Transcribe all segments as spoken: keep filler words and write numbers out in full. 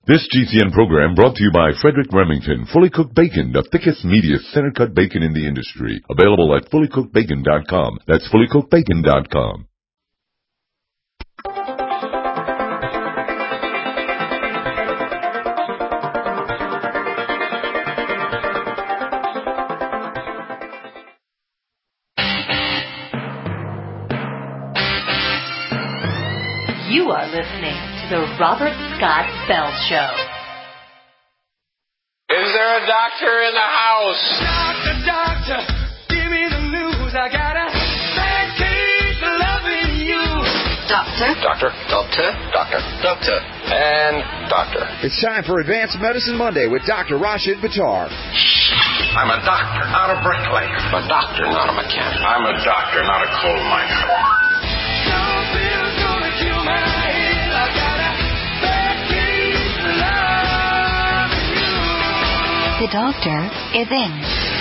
This G C N program brought to you by Frederick Remington, Fully Cooked Bacon, the thickest, meatiest, center-cut bacon in the industry. Available at fully cooked bacon dot com. That's fully cooked bacon dot com. You are listening to the Robert Scott Bell Show. Is there a doctor in the house? Doctor, doctor, give me the news. I got a bad case of loving you. Doctor? Doctor, doctor, doctor, doctor, and doctor. It's time for Advanced Medicine Monday with Doctor Rashid Buttar. I'm a doctor, not a bricklayer. I'm a doctor, not a mechanic. I'm a doctor, not a coal miner. Something's gonna kill my head. I got a bad case of loving you. The doctor is in.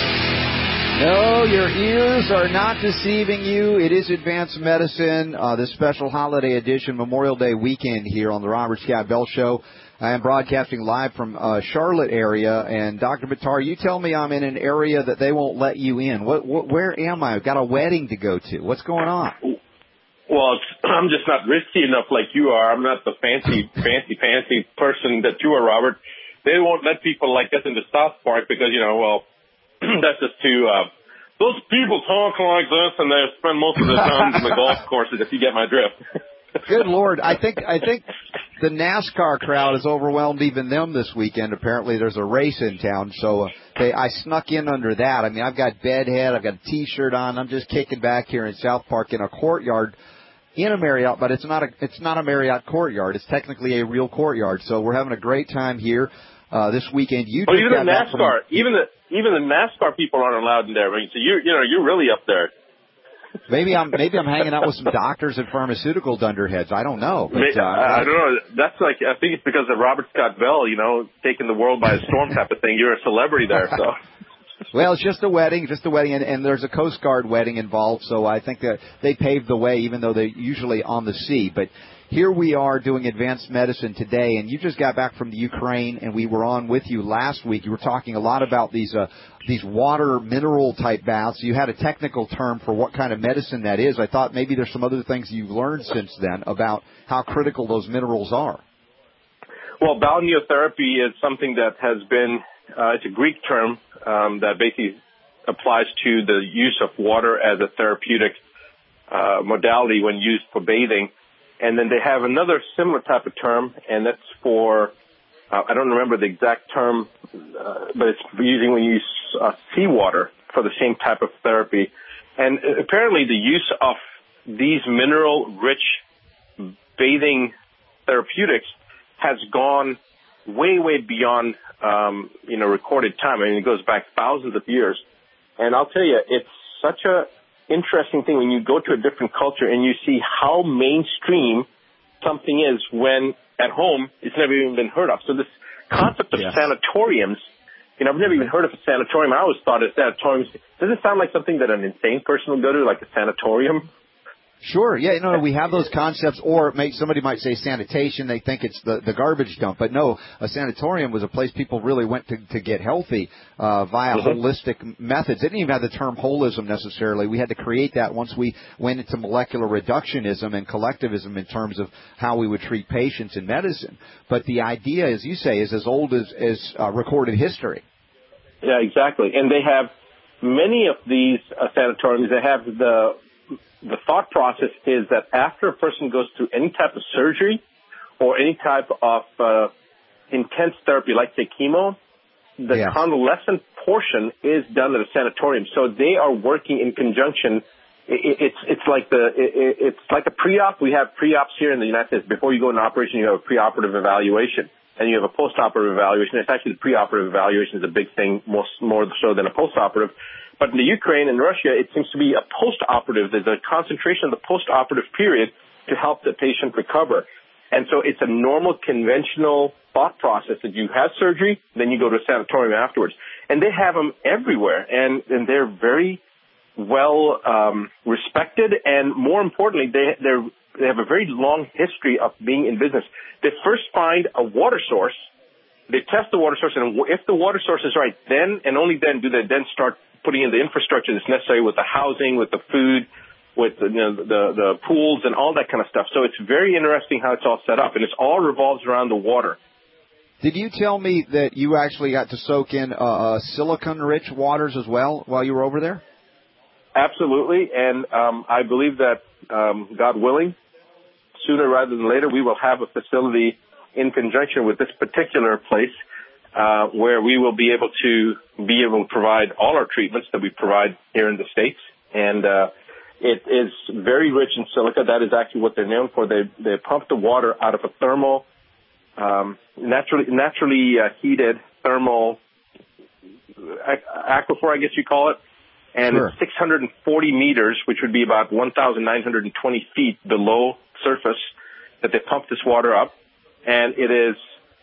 No, your ears are not deceiving you. It is Advanced Medicine, uh, this special holiday edition, Memorial Day weekend here on the Robert Scott Bell Show. I am broadcasting live from uh, Charlotte area, and Doctor Buttar, you tell me I'm in an area that they won't let you in. What, what, where am I? I've got a wedding to go to. What's going on? Well, it's, I'm just not risky enough like you are. I'm not the fancy, fancy, fancy person that you are, Robert. They won't let people like us into South Park because, you know, well, that's just too, uh, those people talk like this and they spend most of their time in the golf courses, if you get my drift. Good Lord. I think, I think the NASCAR crowd has overwhelmed even them this weekend. Apparently there's a race in town, so uh, they, I snuck in under that. I mean, I've got bedhead, I've got a T-shirt on. I'm just kicking back here in South Park in a courtyard in a Marriott, but it's not a, it's not a Marriott courtyard. It's technically a real courtyard. So we're having a great time here. Uh, this weekend, you well, just even got the back NASCAR, from, even the even the NASCAR people aren't allowed in there. I mean, so you you know you're really up there. Maybe I'm maybe I'm hanging out with some doctors and pharmaceutical dunderheads. I don't know. But, I, uh, I don't know. That's like I think it's because of Robert Scott Bell, you know, taking the world by a storm type of thing. You're a celebrity there, so. Well, it's just a wedding, just a wedding, and, and there's a Coast Guard wedding involved. So I think that they paved the way, even though they're usually on the sea. But here we are doing Advanced Medicine today, and you just got back from the Ukraine, and we were on with you last week. You were talking a lot about these uh, these water mineral type baths. You had a technical term for what kind of medicine that is. I thought maybe there's some other things you've learned since then about how critical those minerals are. Well, balneotherapy is something that has been, uh, it's a Greek term um, that basically applies to the use of water as a therapeutic uh, modality when used for bathing. And then they have another similar type of term, and that's for, uh, I don't remember the exact term, uh, but it's using when you use uh, seawater for the same type of therapy. And apparently the use of these mineral-rich bathing therapeutics has gone way, way beyond, um, you know, recorded time. I mean, it goes back thousands of years. And I'll tell you, it's such a interesting thing when you go to a different culture and you see how mainstream something is when at home it's never even been heard of. So this concept of yeah. sanatoriums, you know, I've never even heard of a sanatorium. I always thought of sanatoriums. Doesn't it sound like something that an insane person would go to, like a sanatorium? Sure. Yeah, no, no, we have those concepts, or it may, somebody might say sanitation. They think it's the, the garbage dump. But no, a sanatorium was a place people really went to, to get healthy uh, via mm-hmm. holistic methods. They didn't even have the term holism necessarily. We had to create that once we went into molecular reductionism and collectivism in terms of how we would treat patients in medicine. But the idea, as you say, is as old as, as uh, recorded history. Yeah, exactly. And they have many of these uh, sanatoriums. They have the... The thought process is that after a person goes through any type of surgery or any type of uh, intense therapy, like say chemo, the yeah. convalescent portion is done at a sanatorium. So they are working in conjunction. It, it's it's like the it, it's like a pre-op. We have pre-ops here in the United States. Before you go into operation, you have a pre-operative evaluation, and you have a post-operative evaluation. It's actually the pre-operative evaluation is a big thing, more more so than a post-operative. But in the Ukraine and Russia, it seems to be a post-operative. There's a concentration of the post-operative period to help the patient recover. And so it's a normal, conventional thought process that you have surgery, then you go to a sanatorium afterwards. And they have them everywhere, and, and they're very well um, respected. And more importantly, they, they're they have a very long history of being in business. They first find a water source, they test the water source, and if the water source is right, then and only then do they then start putting in the infrastructure that's necessary with the housing, with the food, with the, you know, the the pools and all that kind of stuff. So it's very interesting how it's all set up, and it's all revolves around the water. Did you tell me that you actually got to soak in uh, uh, silicon-rich waters as well while you were over there? Absolutely, and um, I believe that, um, God willing, sooner rather than later, we will have a facility in conjunction with this particular place uh, where we will be able to be able to provide all our treatments that we provide here in the States. And uh, it is very rich in silica. That is actually what they're known for. They they pump the water out of a thermal, um, naturally naturally uh, heated thermal aquifer, I guess you call it. And sure. It's six hundred forty meters, which would be about one thousand nine hundred twenty feet below surface, that they pump this water up. And it is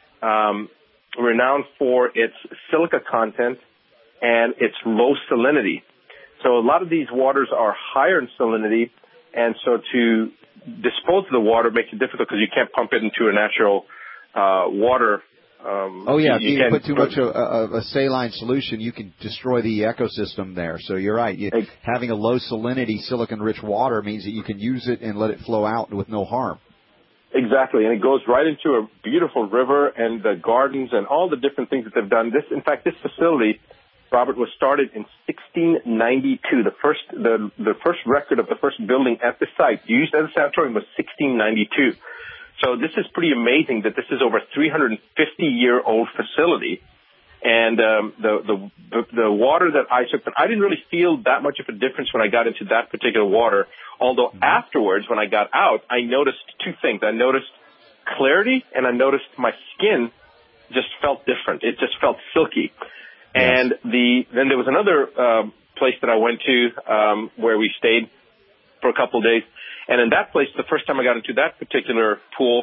um, renowned for its silica content and its low salinity. So a lot of these waters are higher in salinity, and so to dispose of the water makes it difficult because you can't pump it into a natural uh, water. Um, oh, yeah. you, if you you put too much of a, a saline solution, you can destroy the ecosystem there. So you're right. You, having a low salinity, silicon-rich water means that you can use it and let it flow out with no harm. Exactly, and it goes right into a beautiful river and the gardens and all the different things that they've done. This, in fact, this facility, Robert, was started in sixteen ninety-two. The first, the the first record of the first building at the site used as a sanatorium was sixteen ninety-two. So this is pretty amazing that this is over a three hundred fifty year old facility. And um, the, the the water that I took, I didn't really feel that much of a difference when I got into that particular water. Although mm-hmm. afterwards, when I got out, I noticed two things. I noticed clarity, and I noticed my skin just felt different. It just felt silky. Yes. And the then there was another uh, place that I went to um, where we stayed for a couple of days. And in that place, the first time I got into that particular pool,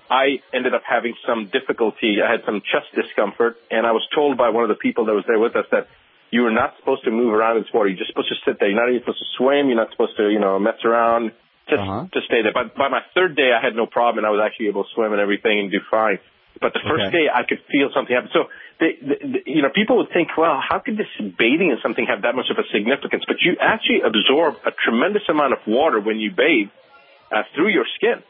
I ended up having some difficulty. I had some chest discomfort, and I was told by one of the people that was there with us that you are not supposed to move around in this water. You're just supposed to sit there. You're not even supposed to swim. You're not supposed to, you know, mess around. Just uh-huh. to stay there. But by my third day, I had no problem, and I was actually able to swim and everything and do fine. But the first okay. day, I could feel something happen. So, they, they, you know, people would think, well, how could this bathing in something have that much of a significance? But you actually absorb a tremendous amount of water when you bathe uh, through your skin.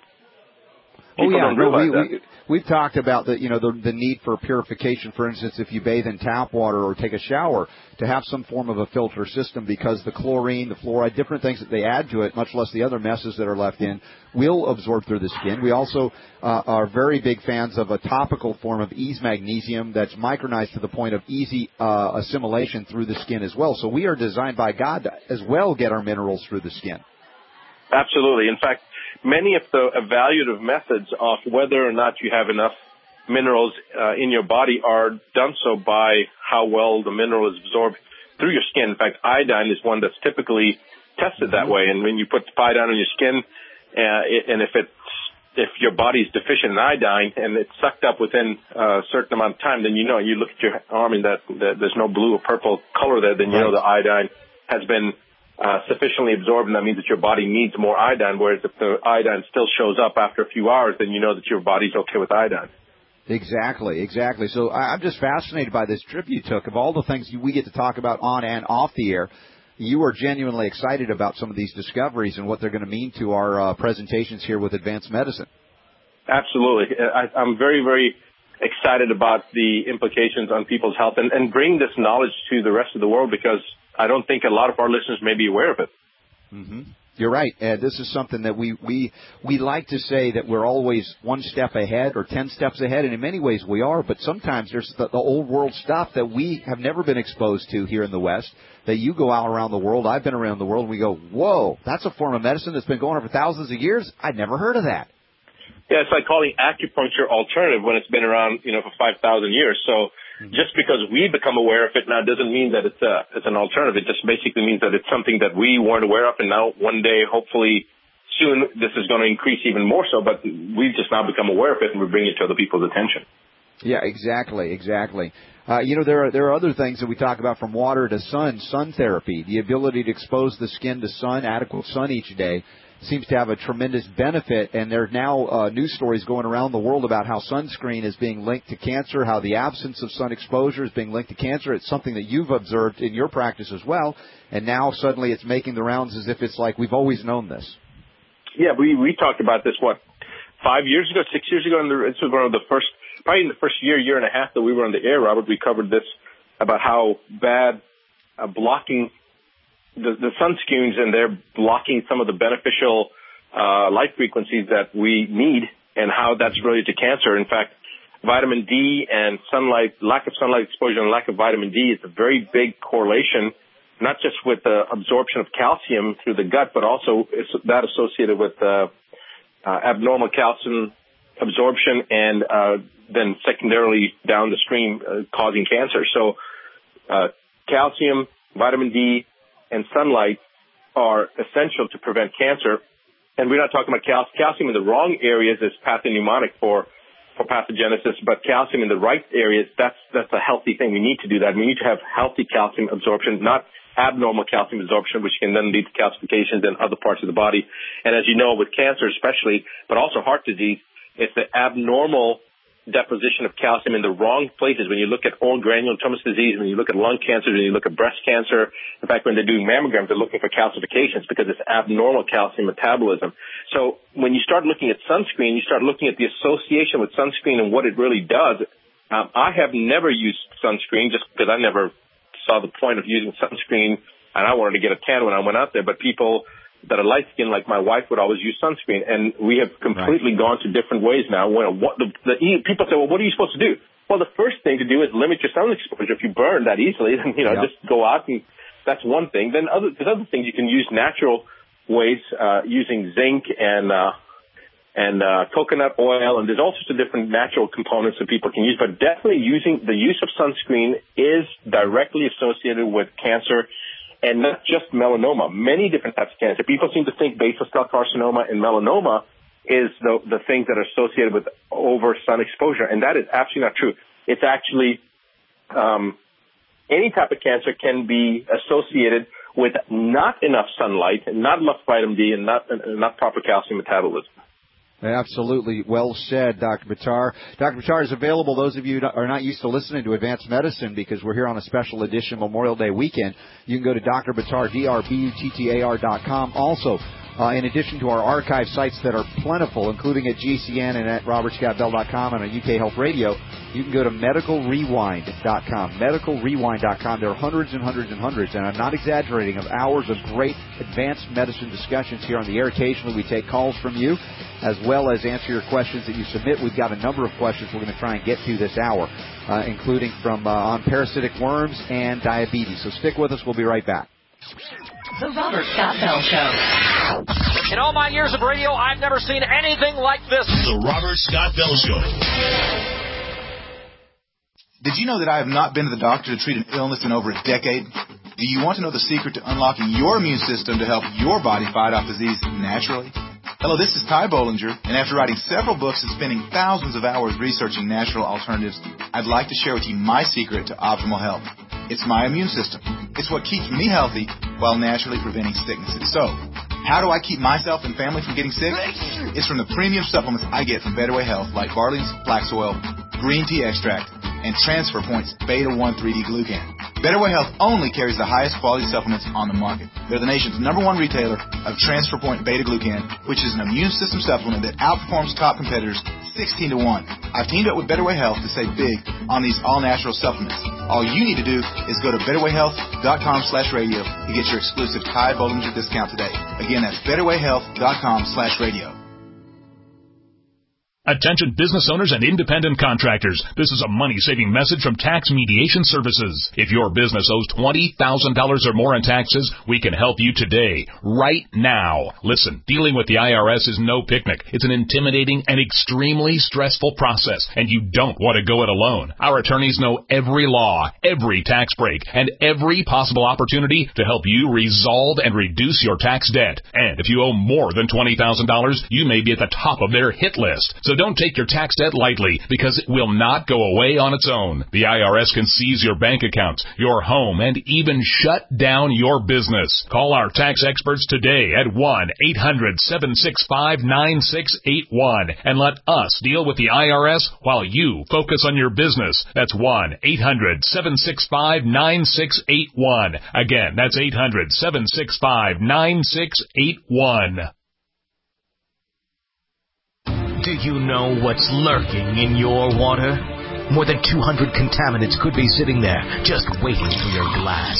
People oh yeah, don't realize we, that. we, we've talked about the you know the, the need for purification. For instance, if you bathe in tap water or take a shower, to have some form of a filter system, because the chlorine, the fluoride, different things that they add to it, much less the other messes that are left in, will absorb through the skin. We also uh, are very big fans of a topical form of Ease Magnesium that's micronized to the point of easy uh, assimilation through the skin as well. So we are designed by God to as well get our minerals through the skin. Absolutely. In fact, many of the evaluative methods of whether or not you have enough minerals uh, in your body are done so by how well the mineral is absorbed through your skin. In fact, iodine is one that's typically tested that way. And when you put iodine on your skin, uh, it, and if it's if your body is deficient in iodine and it's sucked up within a certain amount of time, then you know. You look at your arm and that, that there's no blue or purple color there, then you right. know the iodine has been Uh, sufficiently absorbed, and that means that your body needs more iodine, whereas if the iodine still shows up after a few hours, then you know that your body's okay with iodine. Exactly, exactly. So I'm just fascinated by this trip you took. Of all the things we get to talk about on and off the air, you are genuinely excited about some of these discoveries and what they're going to mean to our uh, presentations here with Advanced Medicine. Absolutely. I, I'm very, very excited about the implications on people's health and, and bring this knowledge to the rest of the world, because I don't think a lot of our listeners may be aware of it. Mm-hmm. You're right. Uh, this is something that we, we we like to say that we're always one step ahead or ten steps ahead, and in many ways we are, but sometimes there's the, the old world stuff that we have never been exposed to here in the West, that you go out around the world, I've been around the world, and we go, whoa, that's a form of medicine that's been going on for thousands of years? I'd never heard of that. Yeah, it's like calling acupuncture alternative when it's been around, you know, for five thousand years. So just because we become aware of it now doesn't mean that it's a, it's an alternative. It just basically means that it's something that we weren't aware of, and now one day, hopefully soon, this is going to increase even more so, but we've just now become aware of it, and we're bringing it to other people's attention. Yeah, exactly, exactly. Uh, you know, there are there are other things that we talk about, from water to sun, sun therapy, the ability to expose the skin to sun, adequate sun each day, seems to have a tremendous benefit. And there are now uh, news stories going around the world about how sunscreen is being linked to cancer, how the absence of sun exposure is being linked to cancer. It's something that you've observed in your practice as well. And now suddenly it's making the rounds as if it's like we've always known this. Yeah, we, we talked about this, what, five years ago, six years ago, and this was one of the first, probably in the first year, year and a half that we were on the air, Robert, we covered this about how bad uh, blocking the, the sunscreens, and they're blocking some of the beneficial uh, light frequencies that we need, and how that's related to cancer. In fact, vitamin D and sunlight, lack of sunlight exposure and lack of vitamin D is a very big correlation, not just with the absorption of calcium through the gut, but also that associated with uh, uh, abnormal calcium absorption and uh, then secondarily down the stream uh, causing cancer. So uh, calcium, vitamin D, and sunlight are essential to prevent cancer. And we're not talking about cal- calcium in the wrong areas is pathognomonic for, for pathogenesis, but calcium in the right areas, that's, that's a healthy thing. We need to do that. We need to have healthy calcium absorption, not abnormal calcium absorption, which can then lead to calcifications in other parts of the body. And as you know, with cancer especially, but also heart disease, it's the abnormal deposition of calcium in the wrong places. When you look at old granulomatous disease, when you look at lung cancer, when you look at breast cancer, in fact, when they're doing mammograms, they're looking for calcifications because it's abnormal calcium metabolism. So when you start looking at sunscreen, you start looking at the association with sunscreen and what it really does. Um, I have never used sunscreen just because I never saw the point of using sunscreen, and I wanted to get a tan when I went out there. But people that are light-skinned, like my wife, would always use sunscreen, and we have completely right. gone to different ways now. Well, what the, the people say, well, what are you supposed to do? Well, the first thing to do is limit your sun exposure. If you burn that easily, then, you know, yep. just go out, and that's one thing. Then other, there's other things you can use natural ways, uh, using zinc and uh, and uh, coconut oil, and there's all sorts of different natural components that people can use. But definitely using the use of sunscreen is directly associated with cancer. And not just melanoma, many different types of cancer. People seem to think basal cell carcinoma and melanoma is the, the things that are associated with over sun exposure, and that is absolutely not true. It's actually um, any type of cancer can be associated with not enough sunlight, not enough vitamin D, and not, uh, not proper calcium metabolism. Absolutely. Well said, Doctor Buttar. Doctor Buttar is available. Those of you who are not used to listening to Advanced Medicine, because we're here on a special edition Memorial Day weekend, you can go to Doctor Buttar, D R B U T T A R dot com. Also, uh, in addition to our archive sites that are plentiful, including at G C N and at robert scott bell dot com and on U K Health Radio, you can go to medical rewind dot com, medical rewind dot com. There are hundreds and hundreds and hundreds, and I'm not exaggerating, of hours of great advanced medicine discussions here on the air. Occasionally we take calls from you, as well as answer your questions that you submit. We've got a number of questions we're going to try and get to this hour, uh, including from uh, on parasitic worms and diabetes. So stick with us. We'll be right back. The Robert Scott Bell Show. In all my years of radio, I've never seen anything like this. The Robert Scott Bell Show. Did you know that I have not been to the doctor to treat an illness in over a decade? Do you want to know the secret to unlocking your immune system to help your body fight off disease naturally? Hello, this is Ty Bollinger, and after writing several books and spending thousands of hours researching natural alternatives, I'd like to share with you my secret to optimal health. It's my immune system. It's what keeps me healthy while naturally preventing sicknesses. So, how do I keep myself and family from getting sick? It's from the premium supplements I get from Better Way Health, like Barley's Flax Oil, Green Tea Extract, and Transfer Point's Beta one three D Glucan. Better Way Health only carries the highest quality supplements on the market. They're the nation's number one retailer of Transfer Point Beta Glucan, which is an immune system supplement that outperforms top competitors sixteen to one. I've teamed up with Better Way Health to save big on these all-natural supplements. All you need to do is go to better way health dot com slash radio to get your exclusive Ty Bollinger discount today. Again, that's better way health dot com slash radio. Attention business owners and independent contractors. This is a money-saving message from Tax Mediation Services. If your business owes twenty thousand dollars or more in taxes, we can help you today, right now. Listen, dealing with the I R S is no picnic. It's an intimidating and extremely stressful process, and you don't want to go it alone. Our attorneys know every law, every tax break, and every possible opportunity to help you resolve and reduce your tax debt. And if you owe more than twenty thousand dollars, you may be at the top of their hit list. So don't take your tax debt lightly, because it will not go away on its own. The I R S can seize your bank accounts, your home, and even shut down your business. Call our tax experts today at one eight hundred seven six five nine six eight one and let us deal with the I R S while you focus on your business. That's one eight hundred seven six five nine six eight one. Again, that's eight hundred seven six five nine six eight one. Do you know what's lurking in your water? More than two hundred contaminants could be sitting there, just waiting for your glass.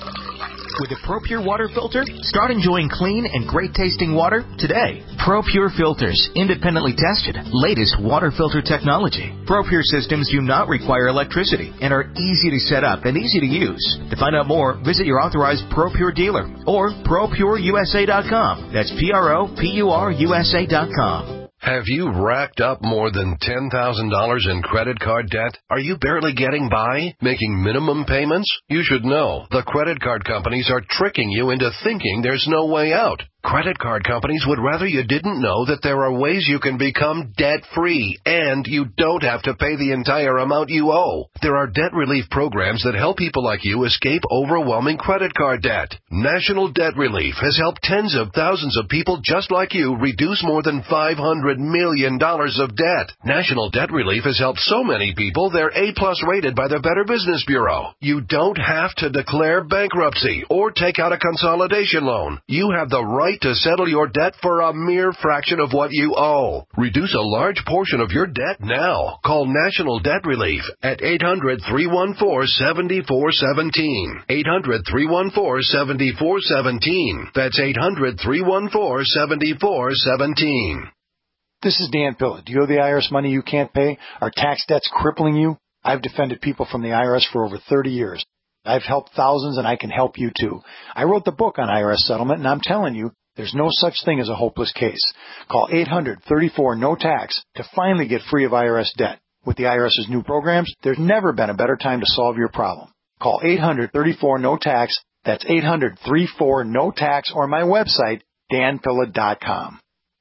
With a ProPure water filter, start enjoying clean and great-tasting water today. ProPure filters, independently tested, latest water filter technology. ProPure systems do not require electricity and are easy to set up and easy to use. To find out more, visit your authorized ProPure dealer or pro pure U S A dot com. That's P R O P U R U S A dot com. Have you racked up more than ten thousand dollars in credit card debt? Are you barely getting by, making minimum payments? You should know the credit card companies are tricking you into thinking there's no way out. Credit card companies would rather you didn't know that there are ways you can become debt-free, and you don't have to pay the entire amount you owe. There are debt relief programs that help people like you escape overwhelming credit card debt. National Debt Relief has helped tens of thousands of people just like you reduce more than five hundred million dollars of debt. National Debt Relief has helped so many people they're A-plus rated by the Better Business Bureau. You don't have to declare bankruptcy or take out a consolidation loan. You have the right to settle your debt for a mere fraction of what you owe. Reduce a large portion of your debt now. Call National Debt Relief at eight hundred, three one four, seven four one seven. eight hundred, three one four, seven four one seven. That's eight hundred, three one four, seven four one seven. This is Dan Pilla. Do you owe the I R S money you can't pay? Are tax debts crippling you? I've defended people from the I R S for over thirty years. I've helped thousands, and I can help you too. I wrote the book on I R S settlement, and I'm telling you, there's no such thing as a hopeless case. Call eight hundred, thirty-four, no tax to finally get free of I R S debt. With the IRS's new programs, there's never been a better time to solve your problem. Call eight hundred, thirty-four, no tax. That's eight hundred, thirty-four, no tax, or my website, dan pilla dot com.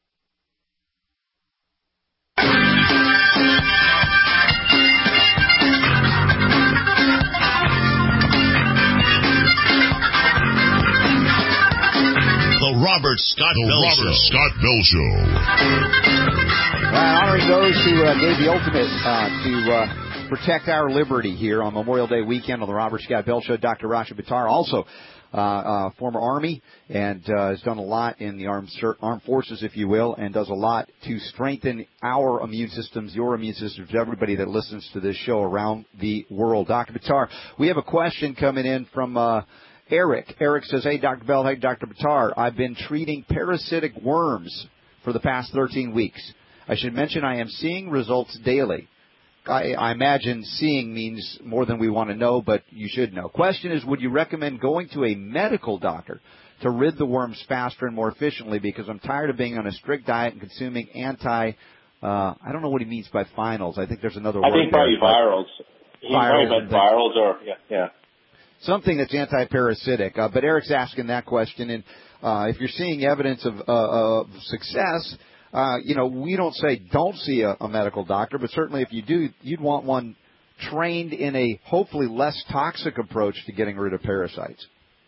The Robert Scott the Bell Robert Show. Scott Bell Show. Well, honoring those who uh, gave the ultimate uh, to uh, protect our liberty here on Memorial Day weekend on the Robert Scott Bell Show. Doctor Rasha Buttar, also uh, uh, former Army, and uh, has done a lot in the armed armed forces, if you will, and does a lot to strengthen our immune systems, your immune systems, everybody that listens to this show around the world. Doctor Buttar, we have a question coming in from Uh, Eric. Eric says, hey, Doctor Bell, hey, Doctor Buttar, I've been treating parasitic worms for the past thirteen weeks. I should mention I am seeing results daily. I, I imagine seeing means more than we want to know, but you should know. Question is, would you recommend going to a medical doctor to rid the worms faster and more efficiently, because I'm tired of being on a strict diet and consuming anti, uh, I don't know what he means by finals. I think there's another I word think probably there, virals. He virals probably meant virals or, yeah, yeah. Something that's anti-parasitic. Uh, but Eric's asking that question, and uh, if you're seeing evidence of, uh, of success, uh, you know, we don't say don't see a, a medical doctor, but certainly if you do, you'd want one trained in a hopefully less toxic approach to getting rid of parasites.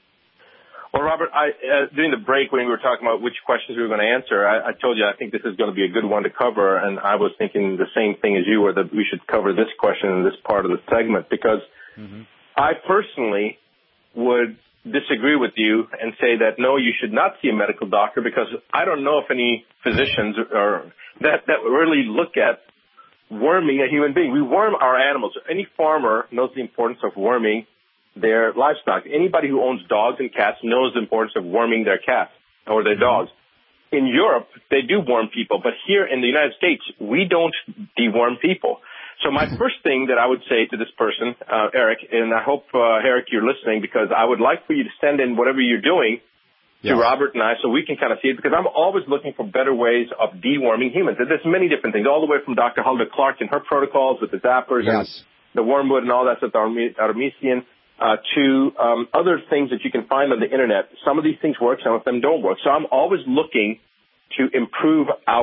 Well, Robert, I, uh, during the break when we were talking about which questions we were going to answer, I, I told you I think this is going to be a good one to cover, and I was thinking the same thing as you were, that we should cover this question in this part of the segment, because mm-hmm. I personally would disagree with you and say that, no, you should not see a medical doctor, because I don't know if any physicians are, that, that really look at worming a human being. We worm our animals. Any farmer knows the importance of worming their livestock. Anybody who owns dogs and cats knows the importance of worming their cats or their dogs. In Europe, they do worm people, but here in the United States, we don't deworm people. So my first thing that I would say to this person, uh, Eric, and I hope, uh, Eric, you're listening, because I would like for you to send in whatever you're doing to yeah. Robert and I so we can kind of see it, because I'm always looking for better ways of deworming humans. And there's many different things, all the way from Doctor Hulda Clark and her protocols with the zappers yes. and the wormwood and all that stuff, the artemisian, uh, to um, other things that you can find on the Internet. Some of these things work, some of them don't work. So I'm always looking to improve our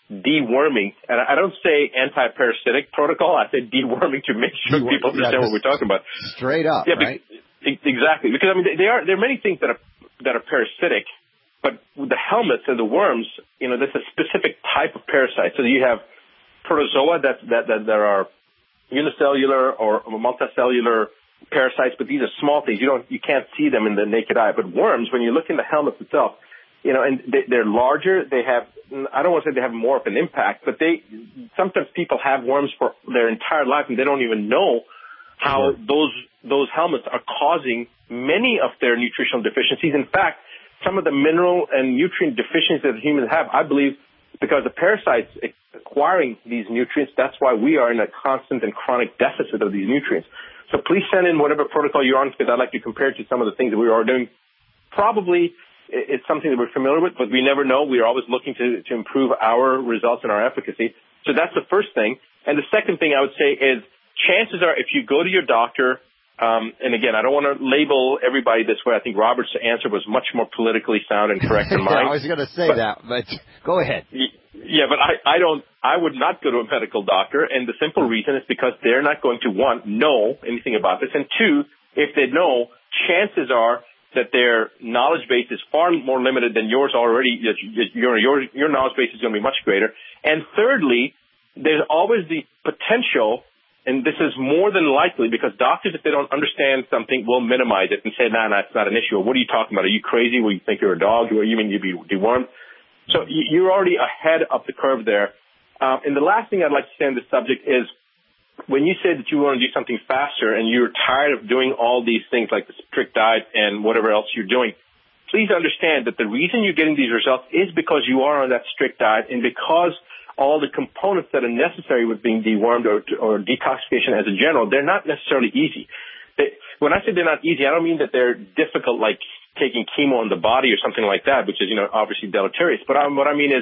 deworming, and I don't say anti-parasitic protocol, I say deworming to make sure Deworm, people understand yeah, what we're talking about. Straight up, yeah, right? Be, exactly, because I mean, they are there are many things that are that are parasitic, but with the helminths and the worms, you know, there's a specific type of parasite. So you have protozoa that that that there are unicellular or multicellular parasites, but these are small things. You don't, you can't see them in the naked eye. But worms, when you look in the helminth itself, you know, and they, they're larger. They have, I don't want to say they have more of an impact, but they, sometimes people have worms for their entire life and they don't even know how mm-hmm. those, those helminths are causing many of their nutritional deficiencies. In fact, some of the mineral and nutrient deficiencies that humans have, I believe, because the parasites acquiring these nutrients, that's why we are in a constant and chronic deficit of these nutrients. So please send in whatever protocol you're on, because I'd like to compare it to some of the things that we are doing. Probably it's something that we're familiar with, but we never know. We are always looking to, to improve our results and our efficacy. So that's the first thing. And the second thing I would say is chances are if you go to your doctor, um, and again, I don't want to label everybody this way. I think Robert's answer was much more politically sound and correct than mine. yeah, I was going to say but, that, but go ahead. Yeah, but I, I don't, I would not go to a medical doctor, and the simple reason is because they're not going to, one, know anything about this, and two, if they know, chances are that their knowledge base is far more limited than yours already. Your, your, your knowledge base is going to be much greater. And thirdly, there's always the potential, and this is more than likely, because doctors, if they don't understand something, will minimize it and say, nah, nah, it's not an issue. Or what are you talking about? Are you crazy? Well, you think you're a dog? Or you mean you'd be dewormed? So you're already ahead of the curve there. Um, and the last thing I'd like to say on this subject is when you say that you want to do something faster and you're tired of doing all these things like the strict diet and whatever else you're doing, please understand that the reason you're getting these results is because you are on that strict diet and because all the components that are necessary with being dewormed or, or detoxification as a general, they're not necessarily easy. They, when I say they're not easy, I don't mean that they're difficult like taking chemo on the body or something like that, which is, you know, obviously deleterious. But um, what I mean is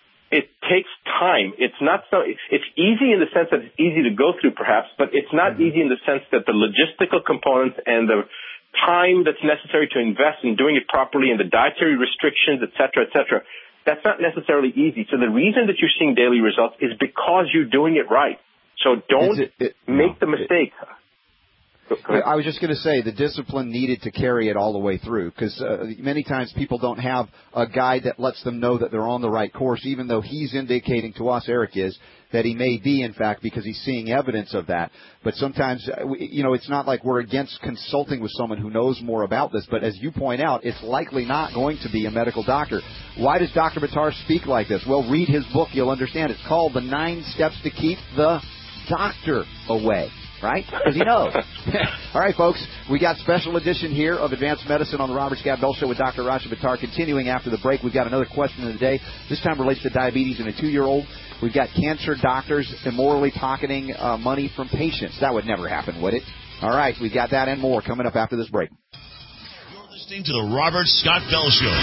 it takes time. It's not so, it's, it's easy in the sense that it's easy to go through perhaps, but it's not mm-hmm. easy in the sense that the logistical components and the time that's necessary to invest in doing it properly and the dietary restrictions, et cetera, et cetera, that's not necessarily easy. So the reason that you're seeing daily results is because you're doing it right. So don't it, it, make no, the mistake. It, I was just going to say the discipline needed to carry it all the way through, because uh, many times people don't have a guide that lets them know that they're on the right course, even though he's indicating to us, Eric is, that he may be, in fact, because he's seeing evidence of that. But sometimes, you know, it's not like we're against consulting with someone who knows more about this, but as you point out, it's likely not going to be a medical doctor. Why does Doctor Buttar speak like this? Well, read his book. You'll understand. It's called The Nine Steps to Keep the Doctor Away. Right? Because he knows. All right, folks, we got special edition here of Advanced Medicine on the Robert Scott Bell Show with Doctor Rashid Buttar. Continuing after the break, we've got another question of the day. This time relates to diabetes in a two-year-old. We've got cancer doctors immorally pocketing uh, money from patients. That would never happen, would it? All right, we've got that and more coming up after this break. You're listening to the Robert Scott Bell Show.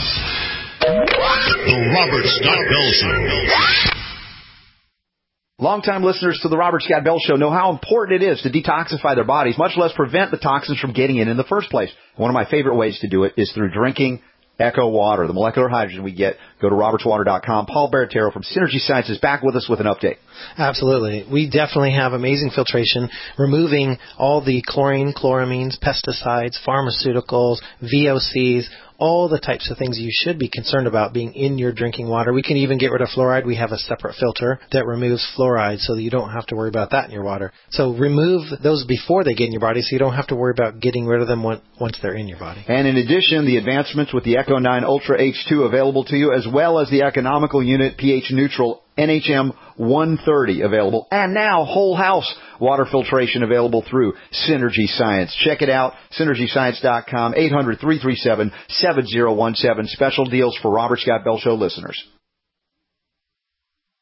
The Robert Scott Bell Show. Longtime listeners to the Robert Scott Bell Show know how important it is to detoxify their bodies, much less prevent the toxins from getting in in the first place. One of my favorite ways to do it is through drinking Echo Water, the molecular hydrogen we get. Go to roberts water dot com. Paul Baratero from Synergy Science is back with us with an update. Absolutely. We definitely have amazing filtration, removing all the chlorine, chloramines, pesticides, pharmaceuticals, V O Cs, all the types of things you should be concerned about being in your drinking water. We can even get rid of fluoride. We have a separate filter that removes fluoride so that you don't have to worry about that in your water. So remove those before they get in your body so you don't have to worry about getting rid of them once they're in your body. And in addition, the advancements with the Echo nine Ultra H two available to you, as well as the economical unit pH neutral N H M one thirty available, and now whole house water filtration available through Synergy Science. Check it out, synergy science dot com, eight hundred, three three seven, seven zero one seven. Special deals for Robert Scott Bell Show listeners.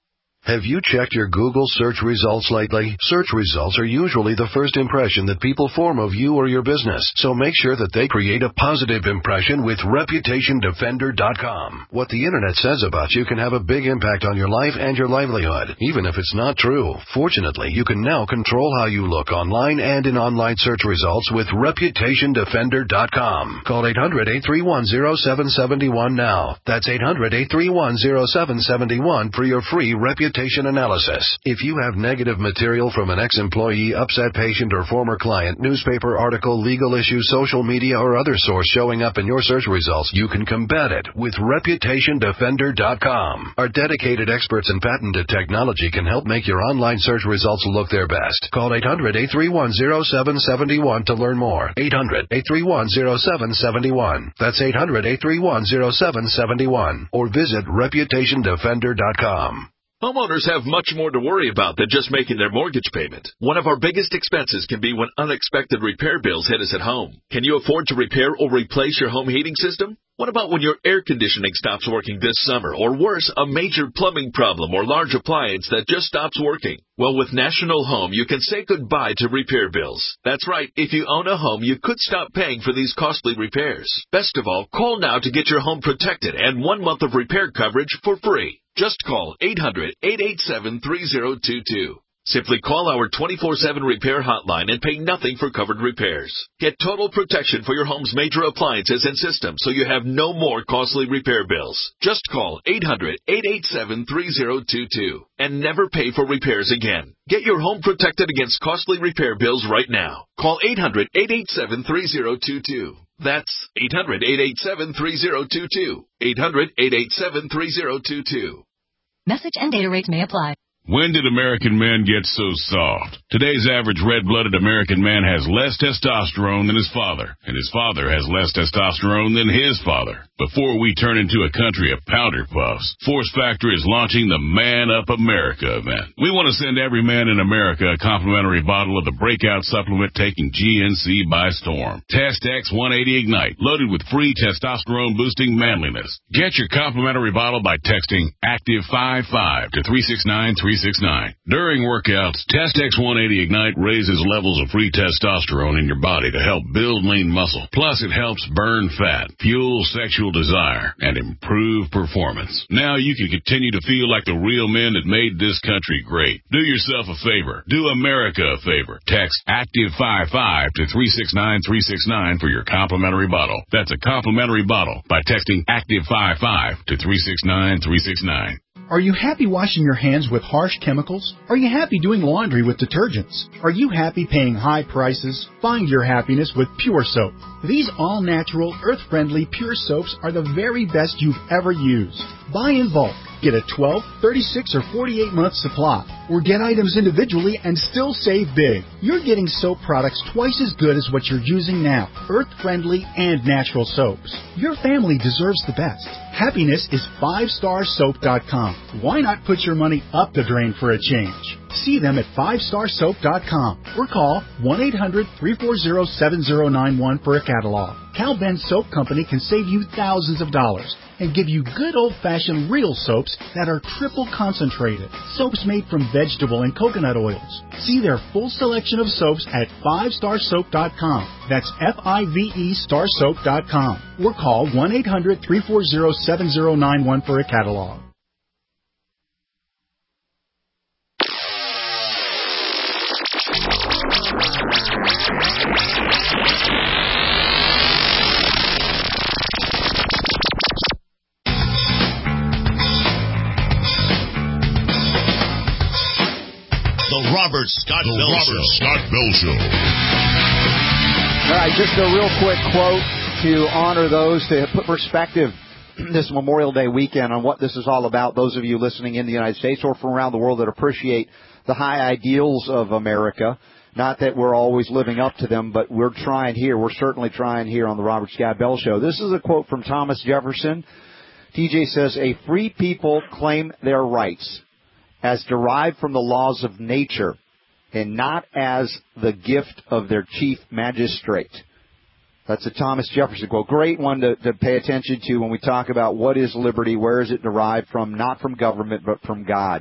Have you checked your Google search results lately? Search results are usually the first impression that people form of you or your business, so make sure that they create a positive impression with Reputation Defender dot com. What the Internet says about you can have a big impact on your life and your livelihood, even if it's not true. Fortunately, you can now control how you look online and in online search results with Reputation Defender dot com. Call eight hundred, eight three one, zero seven seven one now. That's eight hundred, eight three one, zero seven seven one for your free reputation analysis. If you have negative material from an ex-employee, upset patient, or former client, newspaper article, legal issue, social media, or other source showing up in your search results, you can combat it with Reputation Defender dot com. Our dedicated experts in patented technology can help make your online search results look their best. Call eight hundred, eight three one, zero seven seven one to learn more. eight hundred, eight three one, zero seven seven one. That's eight hundred, eight three one, zero seven seven one. Or visit Reputation Defender dot com. Homeowners have much more to worry about than just making their mortgage payment. One of our biggest expenses can be when unexpected repair bills hit us at home. Can you afford to repair or replace your home heating system? What about when your air conditioning stops working this summer? Or worse, a major plumbing problem or large appliance that just stops working? Well, with National Home, you can say goodbye to repair bills. That's right. If you own a home, you could stop paying for these costly repairs. Best of all, call now to get your home protected and one month of repair coverage for free. Just call eight hundred, eight eight seven, three zero two two. Simply call our twenty-four seven repair hotline and pay nothing for covered repairs. Get total protection for your home's major appliances and systems so you have no more costly repair bills. Just call eight hundred, eight eight seven, three zero two two and never pay for repairs again. Get your home protected against costly repair bills right now. Call eight hundred, eight eight seven, three zero two two. That's eight hundred, eight eight seven, three zero two two. eight hundred, eight eight seven, three zero two two. Message and data rates may apply. When did American men get so soft? Today's average red-blooded American man has less testosterone than his father, and his father has less testosterone than his father. Before we turn into a country of powder puffs, Force Factor is launching the Man Up America event. We want to send every man in America a complimentary bottle of the breakout supplement taking G N C by storm. Test X one eighty Ignite, loaded with free testosterone-boosting manliness. Get your complimentary bottle by texting Active fifty-five to three six nine three six nine. During workouts, Test X one eighty Ignite raises levels of free testosterone in your body to help build lean muscle. Plus, it helps burn fat, fuel sexual desire, and improve performance. Now you can continue to feel like the real men that made this country great. Do yourself a favor. Do America a favor. Text Active fifty-five to three six nine three six nine for your complimentary bottle. That's a complimentary bottle by texting Active fifty-five to three six nine three six nine. Are you happy washing your hands with harsh chemicals? Are you happy doing laundry with detergents? Are you happy paying high prices? Find your happiness with Pure Soap. These all-natural, earth-friendly Pure Soaps are the very best you've ever used. Buy in bulk. Get a twelve, thirty-six, or forty-eight month supply. Or get items individually and still save big. You're getting soap products twice as good as what you're using now. Earth-friendly and natural soaps. Your family deserves the best. Happiness is five star soap dot com. Why not put your money up the drain for a change? See them at five star soap dot com or call one eight hundred, three four zero, seven zero nine one for a catalog. Cal Ben Soap Company can save you thousands of dollars and give you good old-fashioned real soaps that are triple concentrated. Soaps made from vegetable and coconut oils. See their full selection of soaps at five star soap dot com. That's F I V E star soap dot com. Or call one eight hundred, three four zero, seven zero nine one for a catalog. The Robert Scott the Bell Robert Show. Scott Bell Show. All right, just a real quick quote to honor those, to put perspective this Memorial Day weekend on what this is all about. Those of you listening in the United States or from around the world that appreciate the high ideals of America. Not that we're always living up to them, but we're trying here. We're certainly trying here on the Robert Scott Bell Show. This is a quote from Thomas Jefferson. T J says, "A free people claim their rights as derived from the laws of nature and not as the gift of their chief magistrate." That's a Thomas Jefferson quote. Great one to, to pay attention to when we talk about what is liberty, where is it derived from, not from government, but from God.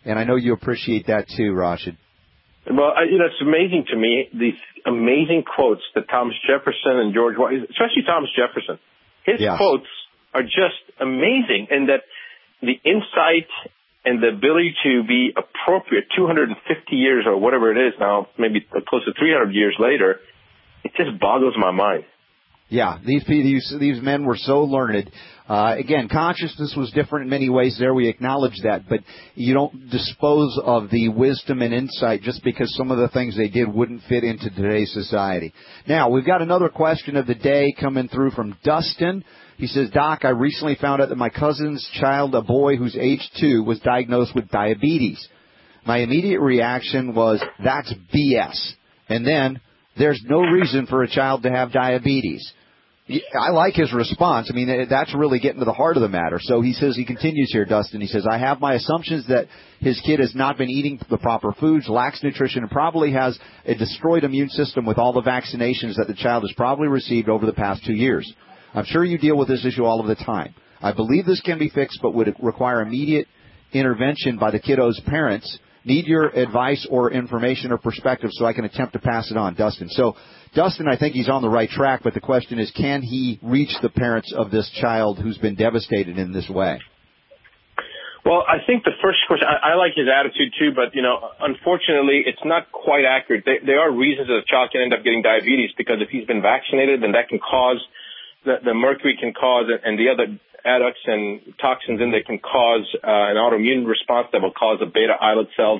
And I know you appreciate that too, Rashid. Well, I, you know, it's amazing to me, these amazing quotes that Thomas Jefferson and George Washington, especially Thomas Jefferson, his yes. quotes are just amazing, and that the insight and the ability to be appropriate two hundred fifty years or whatever it is now, maybe close to three hundred years later, it just boggles my mind. Yeah, these these these men were so learned. Uh, again, consciousness was different in many ways there. We acknowledge that. But you don't dispose of the wisdom and insight just because some of the things they did wouldn't fit into today's society. Now, we've got another question of the day coming through from Dustin. He says, Doc, I recently found out that my cousin's child, a boy who's age two, was diagnosed with diabetes. My immediate reaction was, that's B S. And then, there's no reason for a child to have diabetes. I like his response. I mean, that's really getting to the heart of the matter. So he says, he continues here, Dustin. He says, I have my assumptions that his kid has not been eating the proper foods, lacks nutrition, and probably has a destroyed immune system with all the vaccinations that the child has probably received over the past two years. I'm sure you deal with this issue all of the time. I believe this can be fixed, but would require immediate intervention by the kiddo's parents. Need your advice or information or perspective so I can attempt to pass it on, Dustin. So, Dustin, I think he's on the right track, but the question is, can he reach the parents of this child who's been devastated in this way? Well, I think the first question, I, I like his attitude too, but, you know, unfortunately, it's not quite accurate. There, there are reasons that a child can end up getting diabetes, because if he's been vaccinated, then that can cause, the, the mercury can cause, and the other adducts and toxins in there can cause uh, an autoimmune response that will cause the beta islet cells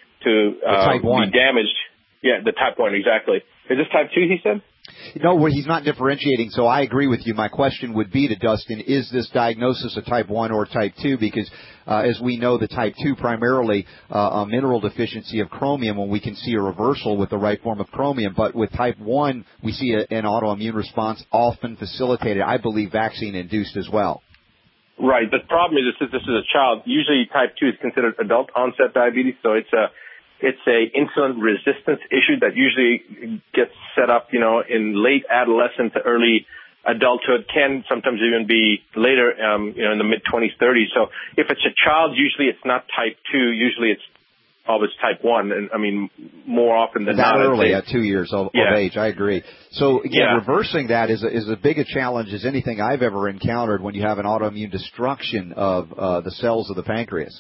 to uh, be damaged. Yeah, the type one, exactly. Is this type two, he said? No, well, he's not differentiating, so I agree with you. My question would be to Dustin, is this diagnosis a type one or type two? Because uh, as we know, the type two primarily uh, a mineral deficiency of chromium, when we can see a reversal with the right form of chromium. But with type one, we see a, an autoimmune response often facilitated, I believe, vaccine-induced as well. Right. The problem is that this is a child. Usually type two is considered adult onset diabetes, so it's a it's a insulin resistance issue that usually gets set up, you know, in late adolescence to early adulthood, can sometimes even be later, um, you know, in the mid twenties, thirties. So if it's a child, usually it's not type two. Usually it's always type one, and I mean more often than that not. early at two years of, yeah. of age. I agree. So again, yeah. reversing that is a, is as big a challenge as anything I've ever encountered when you have an autoimmune destruction of uh, the cells of the pancreas.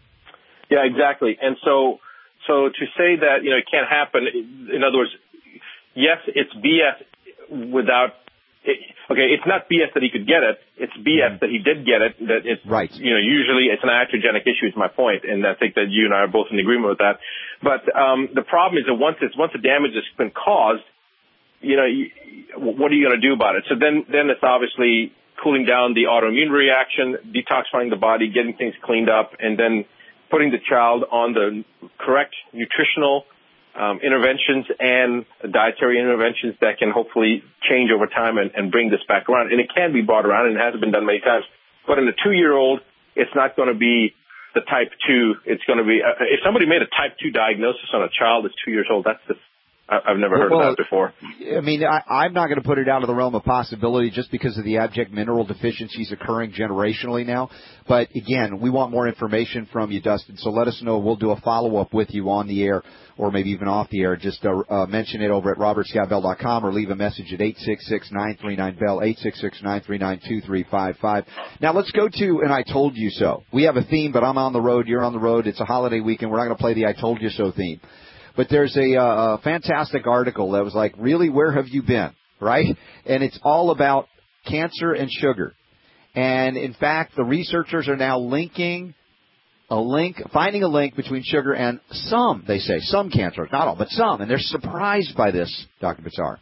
Yeah, exactly. And so, so to say that, you know, it can't happen. In other words, yes, it's B S without. It, okay, it's not B S that he could get it. It's B S mm-hmm. that he did get it. That it's right. You know, usually it's an iatrogenic issue. Is my point, and I think that you and I are both in agreement with that. But um, the problem is that once it's once the damage has been caused, you know, you, what are you going to do about it? So then, then it's obviously cooling down the autoimmune reaction, detoxifying the body, getting things cleaned up, and then putting the child on the correct nutritional Um, interventions and dietary interventions that can hopefully change over time and, and bring this back around. And it can be brought around, and it has been done many times. But in a two-year-old, it's not going to be the type two. It's going to be, uh, if somebody made a type two diagnosis on a child that's two years old, that's just, I've never heard well, of that before. I mean, I, I'm not going to put it out of the realm of possibility just because of the abject mineral deficiencies occurring generationally now. But again, we want more information from you, Dustin. So let us know. We'll do a follow-up with you on the air, or maybe even off the air. Just uh, uh, mention it over at robert scott bell dot com, or leave a message at eight six six, nine three nine, B E L L, eight six six, nine three nine, two three five five. Now let's go to an I Told You So. We have a theme, but I'm on the road. You're on the road. It's a holiday weekend. We're not going to play the I Told You So theme. But there's a, uh, a fantastic article that was like, really, where have you been, right? And it's all about cancer and sugar. And, in fact, the researchers are now linking a link, finding a link between sugar and some, they say, some cancers, not all, but some. And they're surprised by this, Doctor Buttar.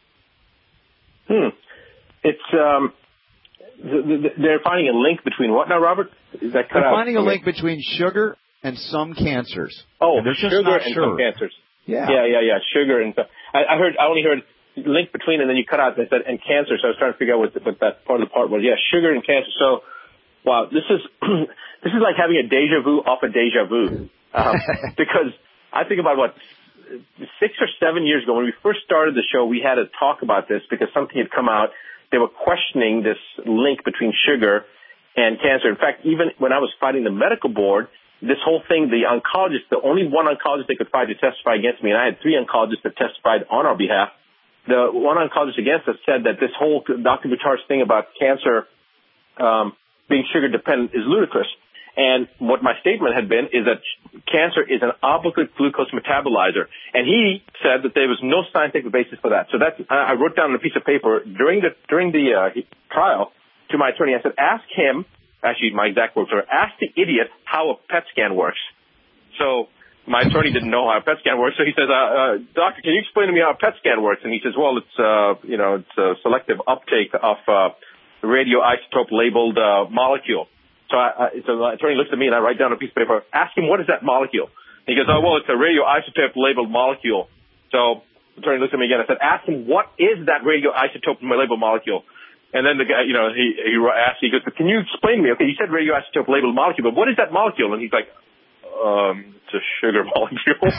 Hmm. It's, um, they're finding a link between what now, Robert? Is that cut they're out? finding a link between sugar and some cancers. Oh, and sugar and sure. some cancers. Yeah. Yeah, yeah, yeah. Sugar and some. I, I heard, I only heard link between, and then you cut out and said, and cancer. So I was trying to figure out what, the, what that part of the part was. Yeah, sugar and cancer. So, wow, this is, this is like having a deja vu off a deja vu. Um, because I think about what, six or seven years ago when we first started the show, we had to talk about this because something had come out. They were questioning this link between sugar and cancer. In fact, even when I was fighting the medical board, this whole thing, the oncologist, the only one oncologist they could find to testify against me, and I had three oncologists that testified on our behalf. The one oncologist against us said that this whole Doctor Buttar's thing about cancer um, being sugar dependent is ludicrous. And what my statement had been is that cancer is an obligate glucose metabolizer. And he said that there was no scientific basis for that. So that's, I wrote down on a piece of paper during the, during the uh, trial to my attorney. I said, ask him, actually my exact words were, ask the idiot how a P E T scan works. So my attorney didn't know how a P E T scan works. So he says, uh, uh, doctor, can you explain to me how a P E T scan works? And he says, well, it's, uh, you know, it's a selective uptake of uh, radioisotope labeled uh, molecule. So, I, I, so my attorney looks at me and I write down a piece of paper, ask him, what is that molecule? And he goes, oh, well, it's a radioisotope labeled molecule. So the attorney looks at me again. I said, ask him, what is that radioisotope labeled molecule? And then the guy, you know, he, he asked, he goes, can you explain to me? Okay, you said radioisotope labeled molecule, but what is that molecule? And he's like, um, it's a sugar molecule.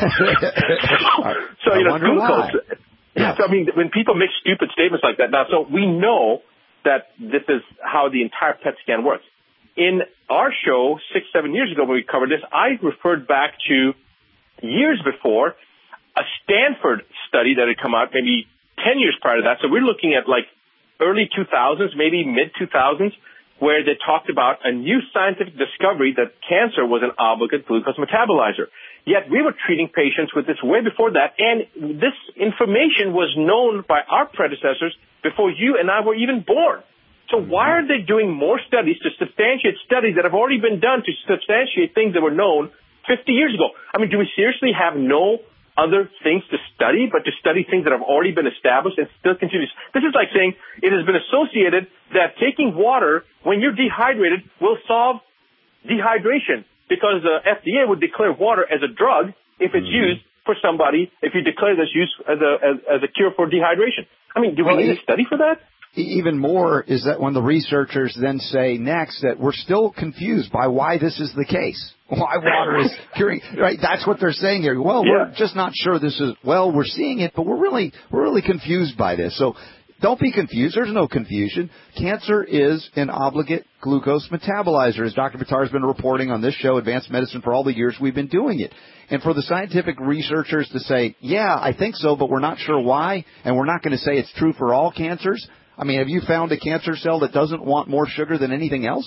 So, you know, glucose. Yeah. So, I mean, when people make stupid statements like that, now, so we know that this is how the entire P E T scan works. In our show six, seven years ago when we covered this, I referred back to years before a Stanford study that had come out maybe ten years prior to that. So we're looking at like early two thousands, maybe mid two thousands, where they talked about a new scientific discovery that cancer was an obligate glucose metabolizer. Yet we were treating patients with this way before that, and this information was known by our predecessors before you and I were even born. So why are they doing more studies to substantiate studies that have already been done to substantiate things that were known fifty years ago? I mean, do we seriously have no other things to study but to study things that have already been established and still continues? This is like saying it has been associated that taking water when you're dehydrated will solve dehydration because the F D A would declare water as a drug if it's mm-hmm. used for somebody, if you declare this use as a, as, as a cure for dehydration. I mean, do we well, need a study for that? Even more is that when the researchers then say next that we're still confused by why this is the case, why water is curing, right? That's what they're saying here. Well, yeah. we're just not sure this is, well, we're seeing it, but we're really, we're really confused by this. So don't be confused. There's no confusion. Cancer is an obligate glucose metabolizer, as Doctor Buttar has been reporting on this show, Advanced Medicine, for all the years we've been doing it. And for the scientific researchers to say, yeah, I think so, but we're not sure why, and we're not going to say it's true for all cancers. I mean, have you found a cancer cell that doesn't want more sugar than anything else?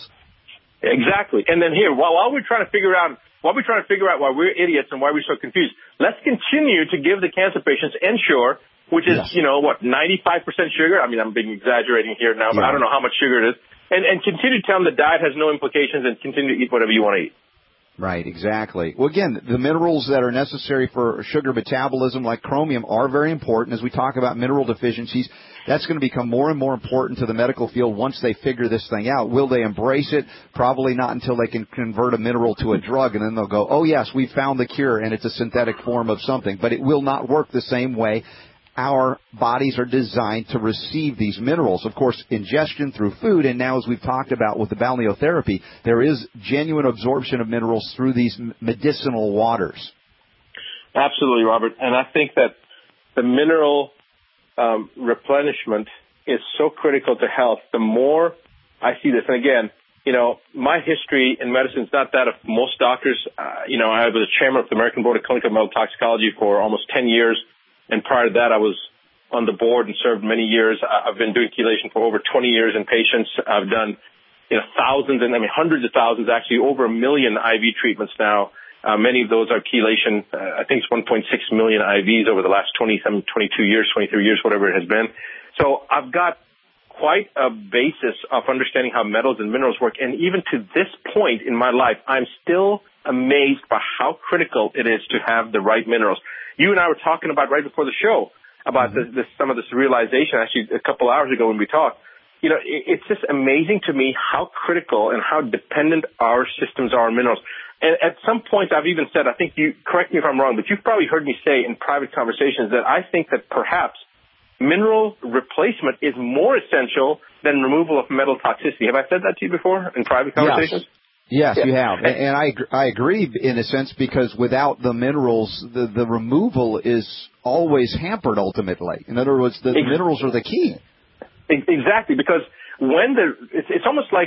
Exactly. And then here, while, while we're trying to figure out, while we're trying to figure out why we're idiots and why we're so confused, let's continue to give the cancer patients Ensure, which is, yes. you know, what, ninety-five percent sugar? I mean, I'm being exaggerating here now, but yeah. I don't know how much sugar it is. And, and continue to tell them the diet has no implications and continue to eat whatever you want to eat. Right, exactly. Well, again, the minerals that are necessary for sugar metabolism, like chromium, are very important. As we talk about mineral deficiencies, that's going to become more and more important to the medical field once they figure this thing out. Will they embrace it? Probably not until they can convert a mineral to a drug, and then they'll go, oh, yes, we found the cure, and it's a synthetic form of something. But it will not work the same way. Our bodies are designed to receive these minerals. Of course, ingestion through food, and now as we've talked about with the balneotherapy, there is genuine absorption of minerals through these medicinal waters. Absolutely, Robert. And I think that the mineral um, replenishment is so critical to health. The more I see this, and again, you know, my history in medicine is not that of most doctors. Uh, you know, I was a chairman of the American Board of Clinical Medical Toxicology for almost ten years. And prior to that, I was on the board and served many years. I've been doing chelation for over twenty years in patients. I've done, you know, thousands and I mean hundreds of thousands, actually over a million I V treatments now. Uh, many of those are chelation. Uh, I think it's one point six million I Vs over the last twenty-seven, twenty-two years, twenty-three years, whatever it has been. So I've got quite a basis of understanding how metals and minerals work. And even to this point in my life, I'm still amazed by how critical it is to have the right minerals. You and I were talking about right before the show about mm-hmm. this, this, some of this realization, actually a couple hours ago when we talked. You know, it, it's just amazing to me how critical and how dependent our systems are on minerals. And at some point I've even said, I think you, correct me if I'm wrong, but you've probably heard me say in private conversations that I think that perhaps mineral replacement is more essential than removal of metal toxicity. Have I said that to you before in private conversations? Yes. Yes, you have. And, and I I agree in a sense because without the minerals, the, the removal is always hampered ultimately. In other words, the exactly. minerals are the key. Exactly, because when the, it's, it's almost like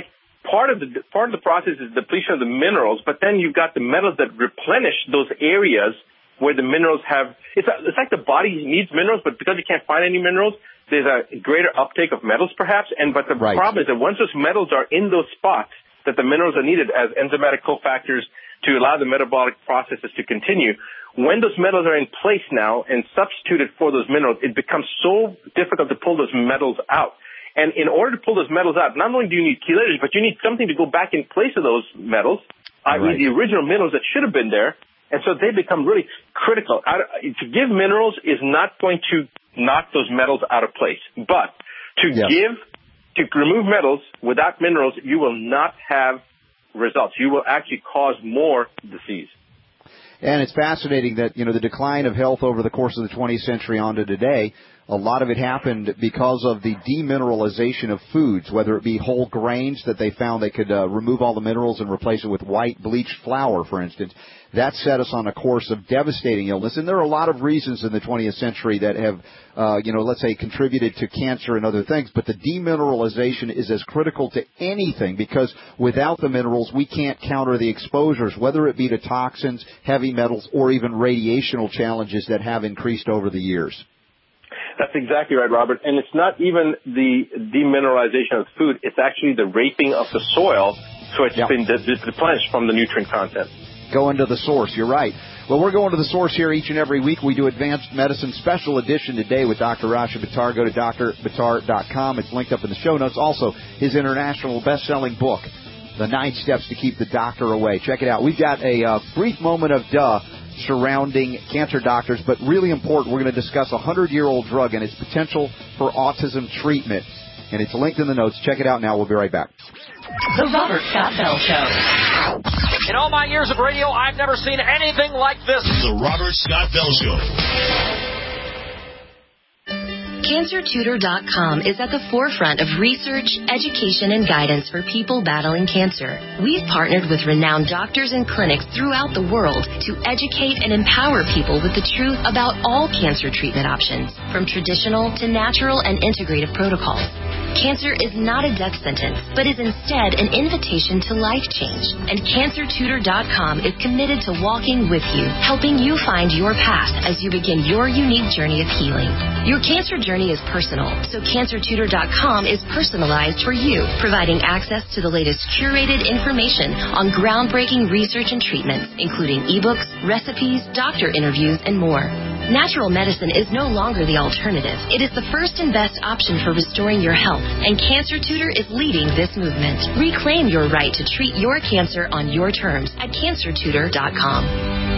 part of the part of the process is depletion of the minerals, but then you've got the metals that replenish those areas where the minerals have. It's, a, it's like the body needs minerals, but because it can't find any minerals, there's a greater uptake of metals, perhaps. And but the right. problem is that once those metals are in those spots, that the minerals are needed as enzymatic cofactors to allow the metabolic processes to continue. When those metals are in place now and substituted for those minerals, it becomes so difficult to pull those metals out. And in order to pull those metals out, not only do you need chelators, but you need something to go back in place of those metals, that is the original minerals that should have been there. And so they become really critical. To give minerals is not going to knock those metals out of place. But to yes. give, to remove metals without minerals, you will not have results. You will actually cause more disease. And it's fascinating that, you know, the decline of health over the course of the twentieth century on to today, a lot of it happened because of the demineralization of foods, whether it be whole grains that they found they could uh, remove all the minerals and replace it with white bleached flour, for instance. That set us on a course of devastating illness. And there are a lot of reasons in the twentieth century that have, uh, you know, let's say contributed to cancer and other things. But the demineralization is as critical to anything because without the minerals, we can't counter the exposures, whether it be to toxins, heavy metals, or even radiational challenges that have increased over the years. That's exactly right, Robert. And it's not even the demineralization of food. It's actually the raping of the soil, so it's yep. been replenished from the nutrient content. Going to the source. You're right. Well, we're going to the source here each and every week. We do Advanced Medicine Special Edition today with Doctor Rasha Buttar. Go to d r buttar dot com. It's linked up in the show notes. Also, his international best-selling book, The Nine Steps to Keep the Doctor Away. Check it out. We've got a uh, brief moment of duh surrounding cancer doctors, but really important, we're going to discuss a hundred-year-old drug and its potential for autism treatment. And it's linked in the notes. Check it out now. We'll be right back. The Robert Scott Bell Show. In all my years of radio, I've never seen anything like this. The Robert Scott Bell Show. Cancer Tutor dot com is at the forefront of research, education, and guidance for people battling cancer. We've partnered with renowned doctors and clinics throughout the world to educate and empower people with the truth about all cancer treatment options, from traditional to natural and integrative protocols. Cancer is not a death sentence, but is instead an invitation to life change. And Cancer Tutor dot com is committed to walking with you, helping you find your path as you begin your unique journey of healing. Your cancer journey is personal, so Cancer Tutor dot com is personalized for you, providing access to the latest curated information on groundbreaking research and treatments, including ebooks, recipes, doctor interviews, and more. Natural medicine is no longer the alternative. It is the first and best option for restoring your health, and Cancer Tutor is leading this movement. Reclaim your right to treat your cancer on your terms at Cancer Tutor dot com.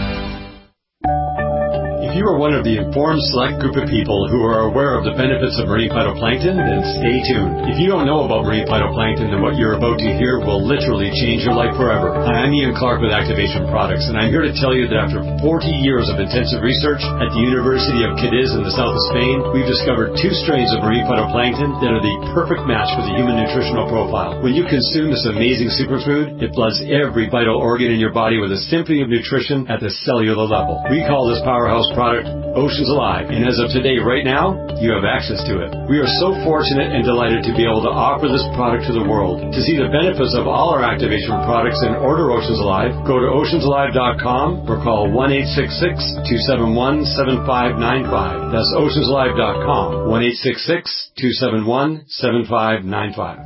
If you are one of the informed select group of people who are aware of the benefits of marine phytoplankton, then stay tuned. If you don't know about marine phytoplankton, then what you're about to hear will literally change your life forever. Hi, I'm Ian Clark with Activation Products, and I'm here to tell you that after forty years of intensive research at the University of Cadiz in the south of Spain, we've discovered two strains of marine phytoplankton that are the perfect match for the human nutritional profile. When you consume this amazing superfood, it floods every vital organ in your body with a symphony of nutrition at the cellular level. We call this powerhouse product Oceans Alive, and as of today, right now, you have access to it. We are so fortunate and delighted to be able to offer this product to the world. To see the benefits of all our activation products and order Oceans Alive, go to oceans alive dot com or call one eight six six, two seven one, seven five nine five. That's oceans alive dot com, one eight six six, two seven one, seven five nine five.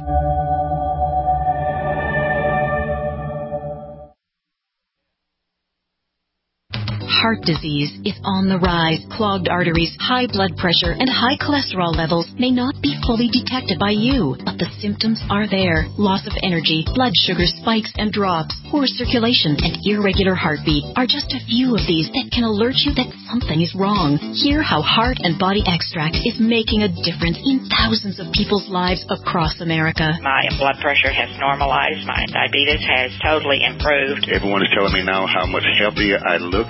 Heart disease is on the rise. Clogged arteries, high blood pressure, and high cholesterol levels may not be fully detected by you, but the symptoms are there. Loss of energy, blood sugar spikes and drops, poor circulation, and irregular heartbeat are just a few of these that can alert you that something is wrong. Hear how Heart and Body Extract is making a difference in thousands of people's lives across America. My blood pressure has normalized. My diabetes has totally improved. Everyone is telling me now how much healthier I look, and I'm feeling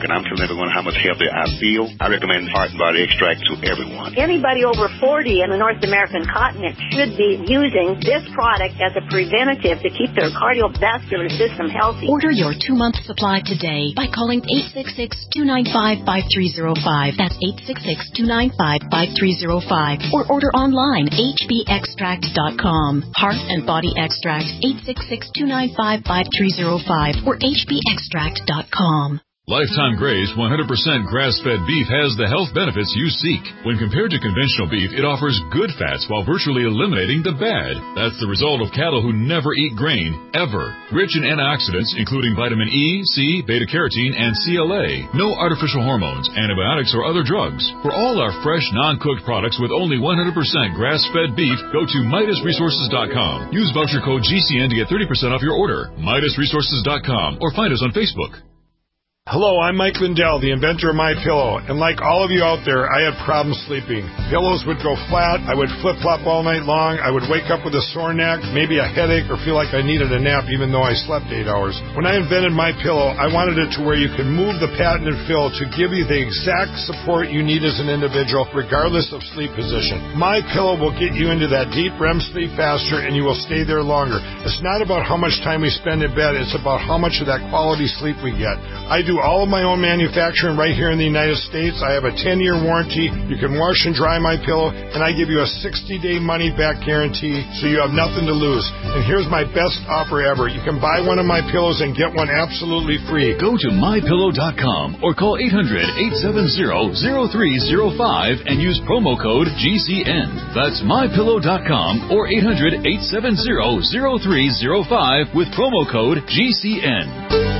everyone how much healthier I feel. I recommend Heart and Body Extract to everyone. Anybody over forty in the North American continent should be using this product as a preventative to keep their cardiovascular system healthy. Order your two-month supply today by calling eight six six, two nine five, five three zero five. That's eight six six, two nine five, five three zero five. Or order online, h b extract dot com. Heart and Body Extract, eight six six, two nine five, five three zero five or h b extract dot com. Lifetime Graze one hundred percent grass-fed beef has the health benefits you seek. When compared to conventional beef, it offers good fats while virtually eliminating the bad. That's the result of cattle who never eat grain, ever. Rich in antioxidants, including vitamin E, C, beta-carotene, and C L A. No artificial hormones, antibiotics, or other drugs. For all our fresh, non-cooked products with only one hundred percent grass-fed beef, go to Midas Resources dot com. Use voucher code G C N to get thirty percent off your order. Midas Resources dot com or find us on Facebook. Hello, I'm Mike Lindell, the inventor of MyPillow, and like all of you out there, I had problems sleeping. Pillows would go flat, I would flip-flop all night long, I would wake up with a sore neck, maybe a headache, or feel like I needed a nap even though I slept eight hours. When I invented MyPillow, I wanted it to where you could move the patented fill to give you the exact support you need as an individual, regardless of sleep position. MyPillow will get you into that deep R E M sleep faster, and you will stay there longer. It's not about how much time we spend in bed, it's about how much of that quality sleep we get. I do all of my own manufacturing right here in the United States. I have a ten-year warranty. You can wash and dry my pillow, and I give you a sixty-day money-back guarantee, so you have nothing to lose. And here's my best offer ever. You can buy one of my pillows and get one absolutely free. Go to my pillow dot com or call eight hundred, eight seven zero, zero three zero five and use promo code G C N. That's my pillow dot com or eight hundred, eight seven zero, zero three zero five with promo code G C N.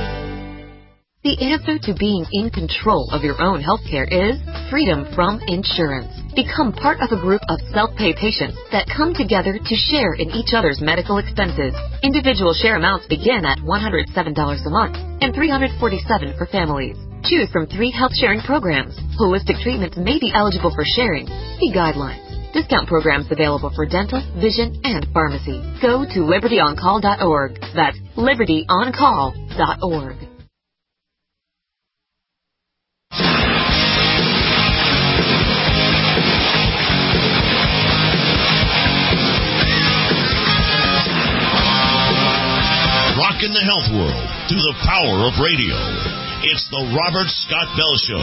The answer to being in control of your own healthcare is freedom from insurance. Become part of a group of self-pay patients that come together to share in each other's medical expenses. Individual share amounts begin at one hundred seven dollars a month and three hundred forty-seven dollars for families. Choose from three health sharing programs. Holistic treatments may be eligible for sharing. See guidelines. Discount programs available for dental, vision, and pharmacy. Go to liberty on call dot org. That's liberty on call dot org. Rocking the health world through the power of radio. It's the Robert Scott Bell Show.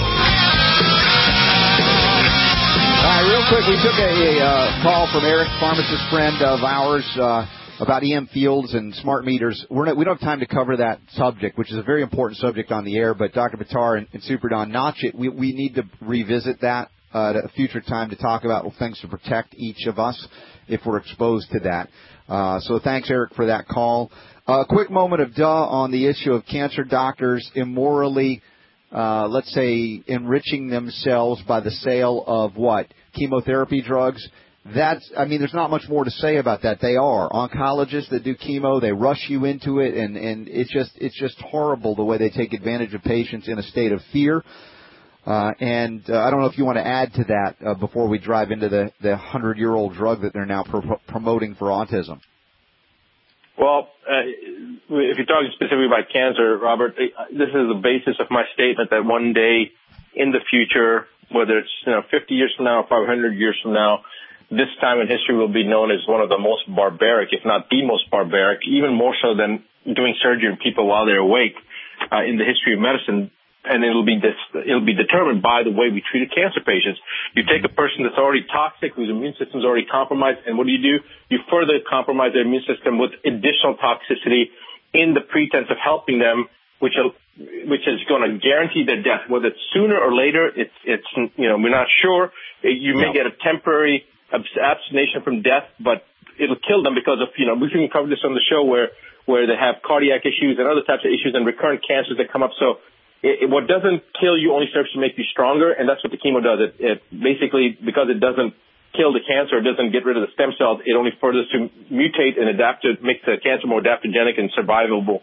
All right, real quick, we took a uh, call from Eric, pharmacist friend of ours, uh, about E M fields and smart meters. We're not, we don't have time to cover that subject, which is a very important subject on the air, but Doctor Buttar and, and Super Don Notch it. We, we need to revisit that uh, at a future time to talk about things to protect each of us if we're exposed to that. Uh, so thanks, Eric, for that call. A uh, quick moment of duh on the issue of cancer doctors immorally, uh, let's say, enriching themselves by the sale of what? Chemotherapy drugs. That's, I mean, there's not much more to say about that. They are oncologists that do chemo. They rush you into it, and, and it's just it's just horrible the way they take advantage of patients in a state of fear. Uh, and uh, I don't know if you want to add to that uh, before we drive into the the hundred-year-old drug that they're now pro- promoting for autism. Well, uh, if you're talking specifically about cancer, Robert, this is the basis of my statement that one day in the future, whether it's you know fifty years from now or five hundred years from now, this time in history will be known as one of the most barbaric, if not the most barbaric, even more so than doing surgery on people while they're awake uh, in the history of medicine. And it'll be this, it'll be determined by the way we treated cancer patients. You take a person that's already toxic, whose immune system is already compromised, and what do you do? You further compromise their immune system with additional toxicity in the pretense of helping them, which which is going to guarantee their death. Whether it's sooner or later, it's it's you know we're not sure. You may get a temporary abstination from death, but it'll kill them because of you know we've even covered this on the show where where they have cardiac issues and other types of issues and recurrent cancers that come up. So. It, it, what doesn't kill you only serves to make you stronger, and that's what the chemo does. It, it basically, because it doesn't kill the cancer, it doesn't get rid of the stem cells, it only furthers to mutate and adapt to make the cancer more adaptogenic and survivable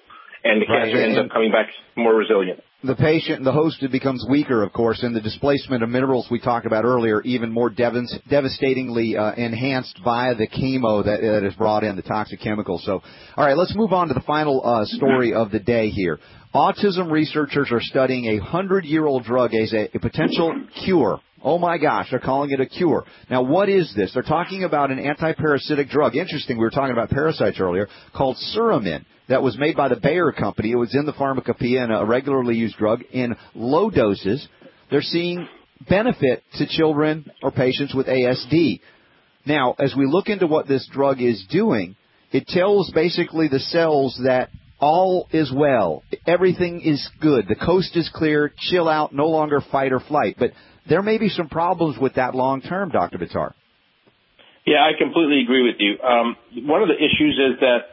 and the Right, cancer ends and- up coming back more resilient. The patient, the host becomes weaker, of course, and the displacement of minerals we talked about earlier, even more dev- devastatingly uh, enhanced via the chemo that, that is brought in, the toxic chemicals. So, all right, let's move on to the final uh, story of the day here. Autism researchers are studying a hundred-year-old drug as a, a potential cure. Oh, my gosh, they're calling it a cure. Now, what is this? They're talking about an anti-parasitic drug. Interesting, we were talking about parasites earlier, called Suramin, that was made by the Bayer Company. It was in the pharmacopoeia and a regularly used drug in low doses. They're seeing benefit to children or patients with A S D. Now, as we look into what this drug is doing, it tells basically the cells that all is well. Everything is good. The coast is clear. Chill out. No longer fight or flight. But there may be some problems with that long term, Doctor Buttar. Yeah, I completely agree with you. Um, one of the issues is that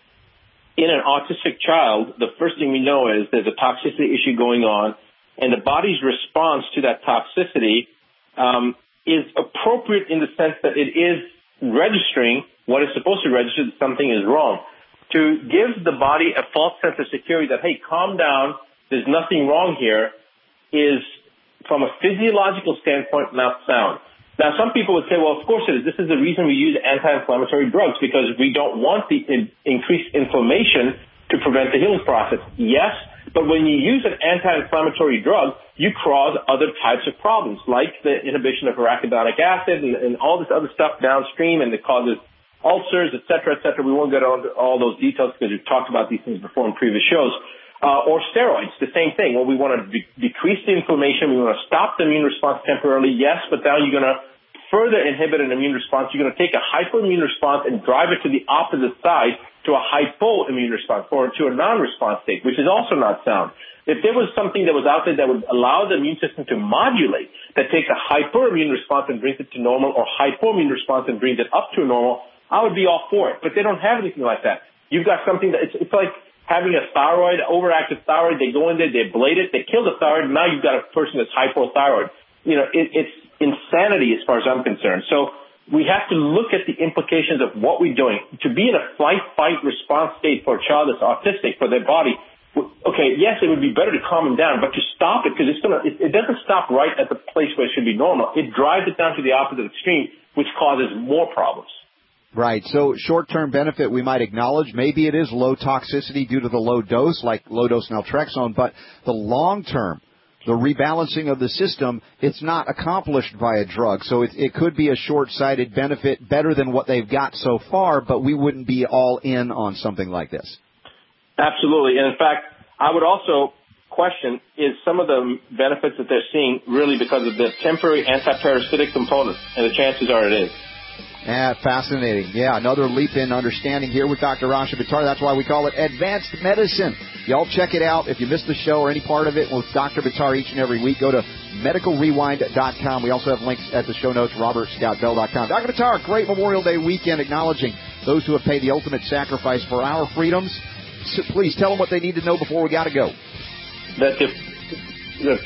in an autistic child, the first thing we know is there's a toxicity issue going on, and the body's response to that toxicity um, is appropriate in the sense that it is registering what it's supposed to register, that something is wrong. To give the body a false sense of security that, hey, calm down, there's nothing wrong here, is, from a physiological standpoint, not sound. Now, some people would say, well, of course it is. This is the reason we use anti-inflammatory drugs, because we don't want the in- increased inflammation to prevent the healing process. Yes, but when you use an anti-inflammatory drug, you cause other types of problems, like the inhibition of arachidonic acid and, and all this other stuff downstream, and it causes ulcers, et cetera, et cetera. We won't get into all those details because we've talked about these things before in previous shows. Uh, or steroids, the same thing. Well, we want to de- decrease the inflammation. We want to stop the immune response temporarily, yes, but now you're going to further inhibit an immune response. You're going to take a hypoimmune response and drive it to the opposite side, to a hypoimmune response, or to a non-response state, which is also not sound. If there was something that was out there that would allow the immune system to modulate, that takes a hyperimmune response and brings it to normal, or hypoimmune response and brings it up to normal, I would be all for it. But they don't have anything like that. You've got something that, it's, it's like having a thyroid, overactive thyroid. They go in there, they ablate it, they kill the thyroid, and now you've got a person that's hypothyroid. You know, it, it's insanity as far as I'm concerned. So we have to look at the implications of what we're doing. To be in a flight-fight response state for a child that's autistic, for their body, okay, yes, it would be better to calm them down, but to stop it, because it's gonna, it, it doesn't stop right at the place where it should be normal. It drives it down to the opposite extreme, which causes more problems. Right. So short-term benefit we might acknowledge. Maybe it is low toxicity due to the low dose, like low-dose naltrexone, but the long-term, the rebalancing of the system, it's not accomplished by a drug. So it, it could be a short-sighted benefit, better than what they've got so far, but we wouldn't be all in on something like this. Absolutely. And in fact, I would also question, is some of the benefits that they're seeing really because of the temporary anti-parasitic component? And the chances are it is. Yeah, fascinating. Yeah, another leap in understanding here with Doctor Rasha Buttar. That's why we call it Advanced Medicine. Y'all check it out. If you missed the show or any part of it with Doctor Buttar each and every week, go to medical rewind dot com. We also have links at the show notes, robert scott bell dot com. Doctor Buttar, great Memorial Day weekend, acknowledging those who have paid the ultimate sacrifice for our freedoms. So please tell them what they need to know before we got to go. That's it. Look.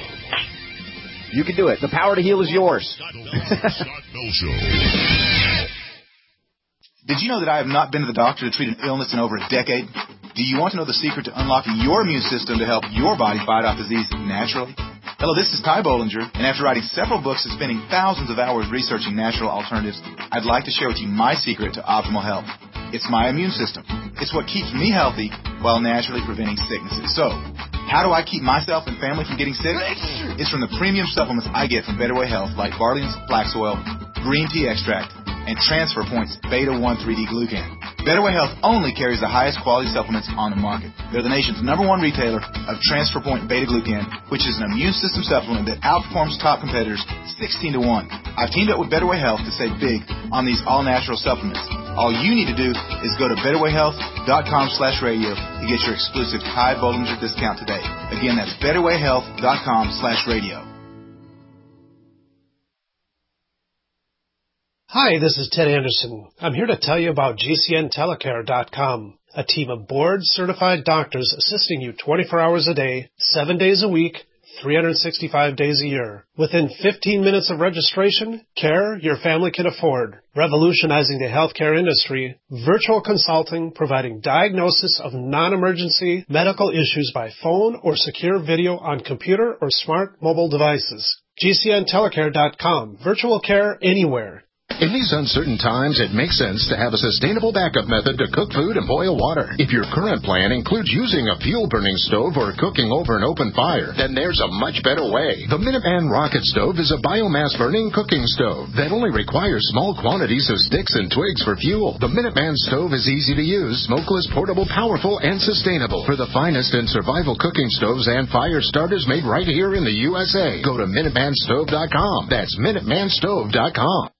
You can do it. The power to heal is yours. Did you know that I have not been to the doctor to treat an illness in over a decade? Do you want to know the secret to unlocking your immune system to help your body fight off disease naturally? Hello, this is Ty Bollinger, and after writing several books and spending thousands of hours researching natural alternatives, I'd like to share with you my secret to optimal health. It's my immune system. It's what keeps me healthy while naturally preventing sicknesses. So, how do I keep myself and family from getting sick? It's from the premium supplements I get from Better Way Health, like Barley's Flax Oil, Green Tea Extract, and Transfer Point's Beta one three D Glucan. Better Way Health only carries the highest quality supplements on the market. They're the nation's number one retailer of Transfer Point Beta Glucan, which is an immune system supplement that outperforms top competitors sixteen to one. I've teamed up with Better Way Health to save big on these all-natural supplements. All you need to do is go to better way health dot com slash radio to get your exclusive Ty Bollinger discount today. Again, that's better way health dot com slash radio. Hi, this is Ted Anderson. I'm here to tell you about G C N telecare dot com, a team of board-certified doctors assisting you twenty-four hours a day, seven days a week, three hundred sixty-five days a year. Within fifteen minutes of registration, care your family can afford. Revolutionizing the healthcare industry, virtual consulting providing diagnosis of non-emergency medical issues by phone or secure video on computer or smart mobile devices. G C N telecare dot com. Virtual care anywhere. In these uncertain times, it makes sense to have a sustainable backup method to cook food and boil water. If your current plan includes using a fuel-burning stove or cooking over an open fire, then there's a much better way. The Minuteman Rocket Stove is a biomass-burning cooking stove that only requires small quantities of sticks and twigs for fuel. The Minuteman Stove is easy to use, smokeless, portable, powerful, and sustainable. For the finest in survival cooking stoves and fire starters made right here in the U S A, go to Minuteman Stove dot com. That's Minuteman Stove dot com.